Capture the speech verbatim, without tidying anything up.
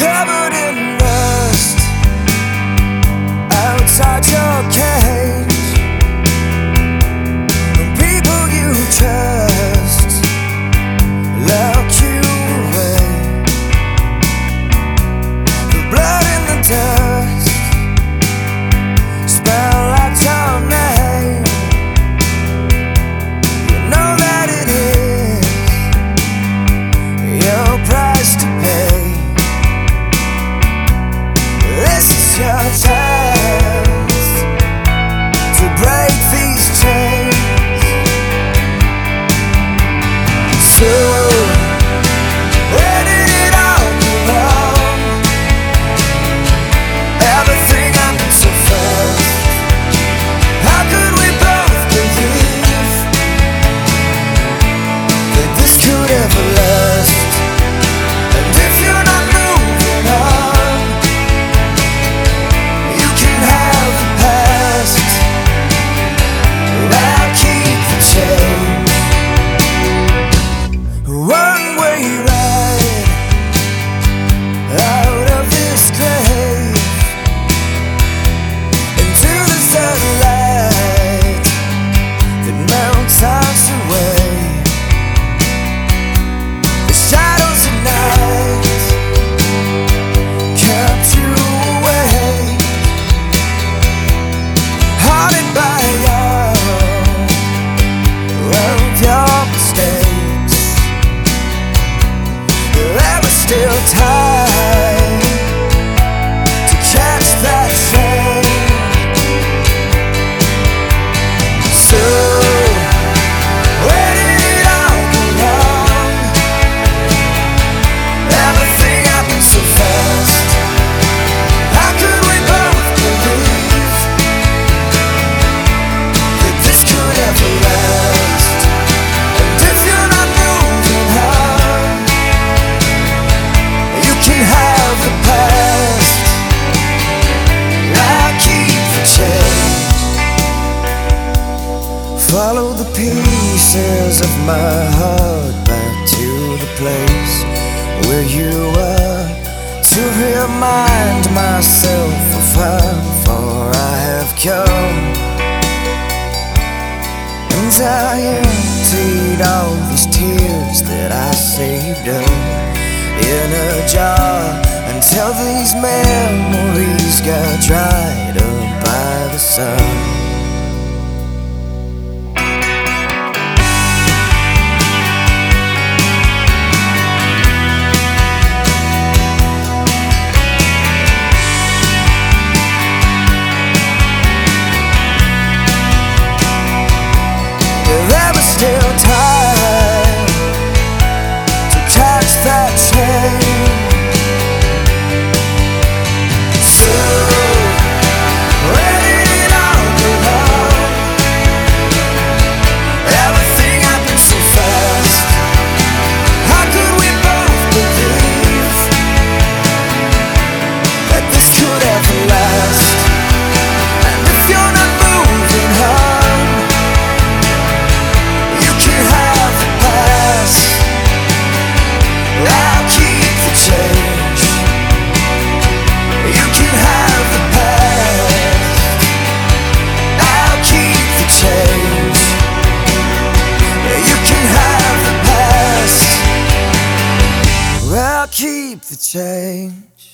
covered in rust outside your cage. People you trust lock you away. The blood in the dust spell out your name. You know that it is your price to pay. This is your chance to break these chains. So where did it all go wrong? Everything happened so fast. How could we both believe that this could ever last? And if you're not moving on, you can have the past, but I'll keep the change. One-way ride out of this grave into the sunlight that melts us away. The shadows at night kept you away, haunted by all of your mistakes. There was still time to catch that train. So where did it all go wrong? Everything happened so fast. How could we both believe that this could ever last? And if you're not moving on, you can have the past, I'll keep the change. Follow the pieces of my heart back to the place where you were, to remind myself of how far I have come. And I emptied all these tears that I saved up in a jar until these memories got dried up by the sun. There was still time to catch that train. So where did it all go wrong? Everything happened so fast. How could we both believe that this could ever last? And if you're not moving on, you can have the past, I'll keep the change. You can have the past, I'll keep the change. You can have the past, I'll keep the change.